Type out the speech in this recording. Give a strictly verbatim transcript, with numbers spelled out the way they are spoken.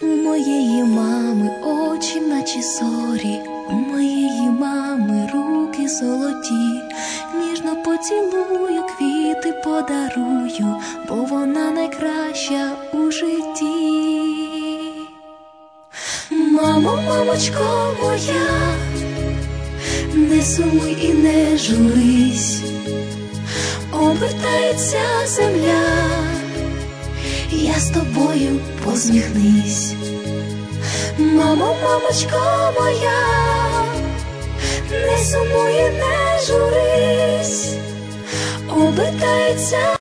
У моєї мами очі наче зорі, у моєї мами руки золоті. Ніжно поцілую, квіти подарую, бо вона найкраща у житті. Мамо, мамочко моя, не сумуй і не журись, обертається земля, я з тобою посміхнись. Мамо, мамочко моя, не сумуй і не журись, обертається